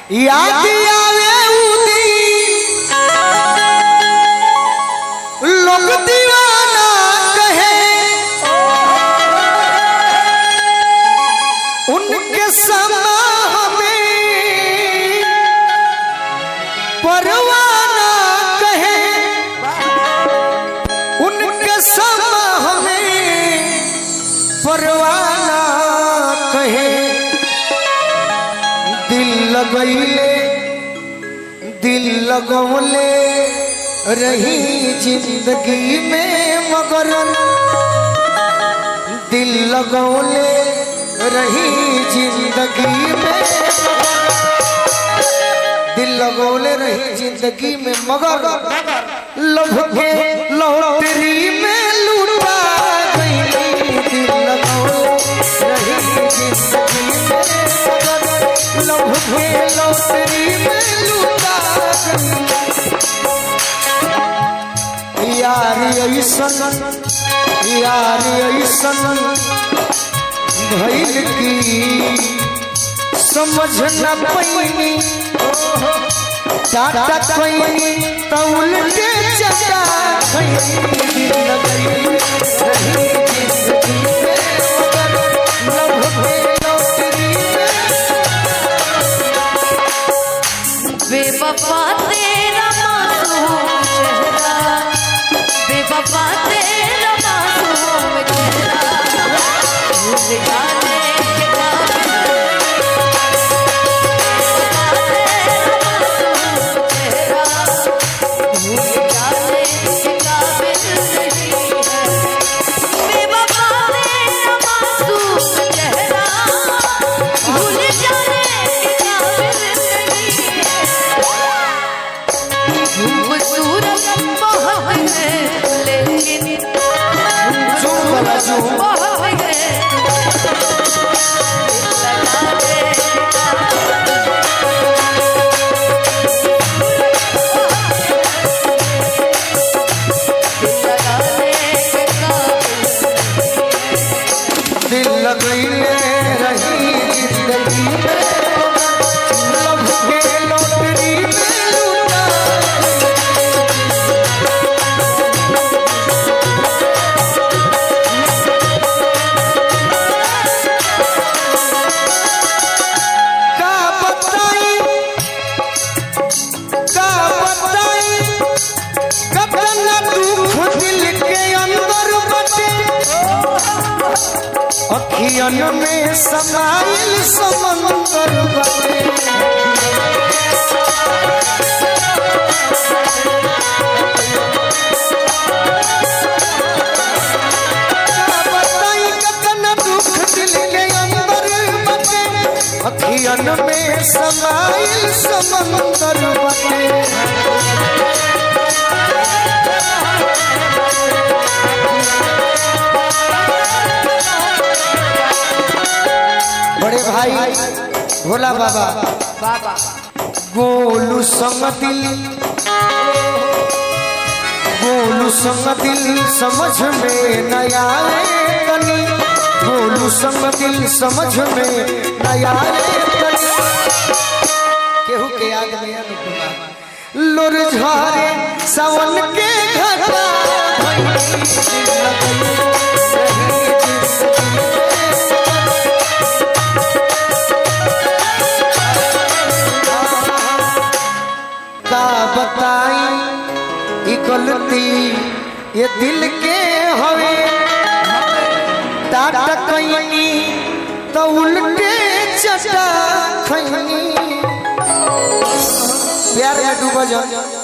याद आवे उदी लोग दीवाना कहे उनके समा हमें परवाना कहे उनके समा हमें परवाना कहे दिल लगौले रही जिंदगी में मगर दिल लगौले रही जिंदगी में दिल लगौले रही जिंदगी में मगर लभ के लौटरी में लूटा गई दिल लगौले रही जिंदगी में मगर लभ के लौटरी में लूटा गई यार ऐसन भइल की समझ न पैनी टाटा पैनी त उल्टे चटा बेवफा तेरा मासूम चेहरा बेवफा तेरा मासूम चेहरा भूल जाने के काबिल नहीं है बेवफा तेरा मासूम चेहरा भूल जाने के काबिल नहीं है खूबसूरत बहुत है लेकिन खूबसूरत बहुत है दिल लगैले रही जिंदगी में लभ के लौटरी में लूटा का बताई कतना दुख दिल के अंदर बटे अखियन में समाइल समंदर बटे बताई कतना दुख दिल के अंदर बटे अखियन में समाइल समंदर बटे बड़े भाई भोला बाबा गोलू संग दिल समझ में नया तनी गोलू संग दिल समझ में नया तनी केहू के याद में अनुपमा लोर झारे सावन के घटा का बताई गलती ये दिल के हवे टाटा कईनी तो उल्टे चटा खईनी प्यार में डूबा जा